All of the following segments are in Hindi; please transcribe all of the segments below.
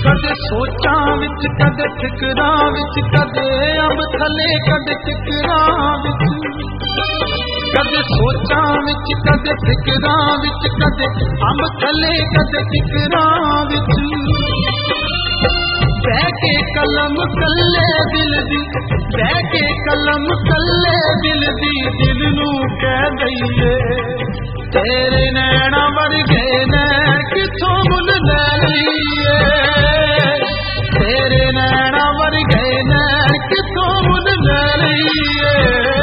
कदे सोचां विच कदे फिकरां विच कदे अंब थले कदे फिकरां विच कदे सोचां विच कदे फिकरां विच कदे अंब थले कदे फिकरां विच बह के कलम कल्ले दिल दी बह के कलम कल्ले दिल दी दिल नू कह दईए तेरे नैना वर्गे नैन किथों मुल ले लईए तेरे नैना वर्गे नैन किथों मुल ले लईए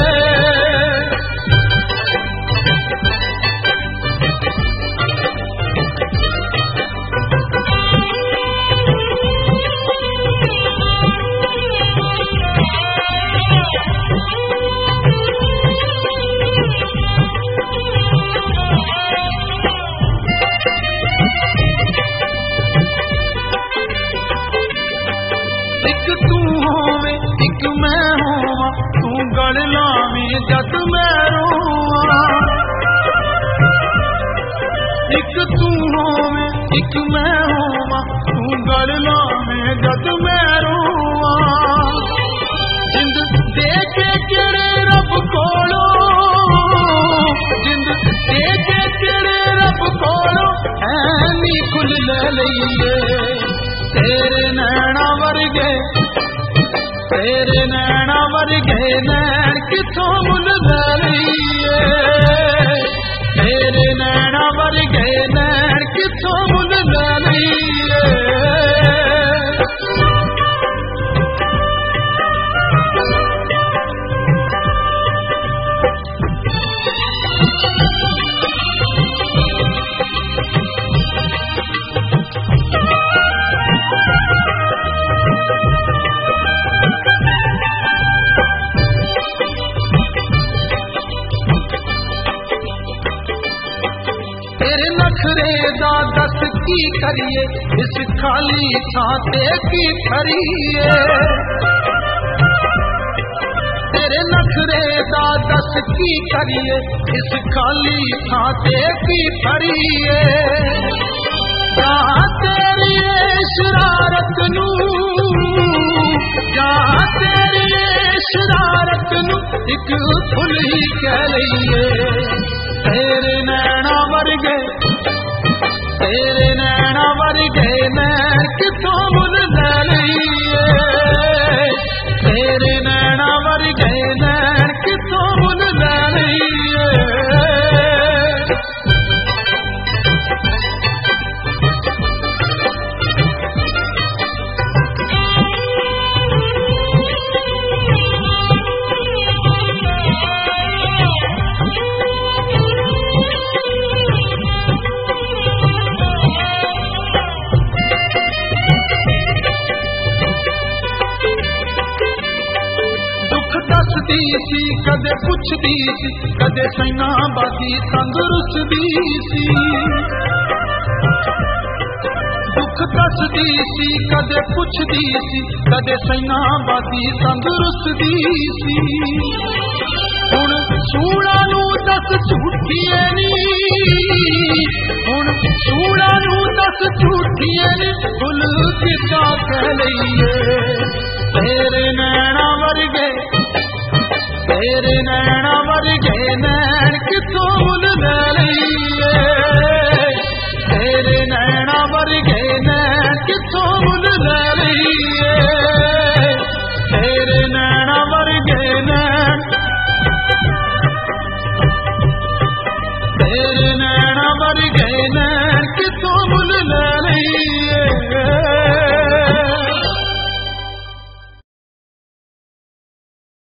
एक मैं होवा तू गल लावी जद मैं रोवा एक तू होवे एक मैं होवा तू गल लावी जद मैं रोवा जिंद दे के तेरे रब कोलो जिंद दे के तेरे रब कोलो ऐनी खुल ले लईए तेरे नैना वर्गे तेरे नैना वर्गे नैन किथों मुल ले लईए तेरे नैना वर्गे नैन किथों मुल ले लईए नखरे दा दस की करिए इस खाली थां ते की खरीए तेरे नखरे दा दस की करिए इस खाली थां ते की खरीए जहां तेरी शरारत नू जहां तेरी शरारत नू एक फुल ही कह लईए तेरे नैना वर्गे तेरे नैना वर्गे नैन किथों मुल ले लईए तेरे नैना वर्गे नैन किथों मुल ले लईए सी कदे पुछदी सी कदे सैना बादी तंदुरुस्ती सी दुख दसदी सी कदे पुछदी सी कदे सैना बादी तंदुरुस्ती सी हुण सूड़ा नू दस झूठिए नी हुण सूड़ा नू दस झूठिए नी फुल किसा कह लईए तेरे नैना वर्गे तेरे नैना वर्गे नैन किथों मुल ले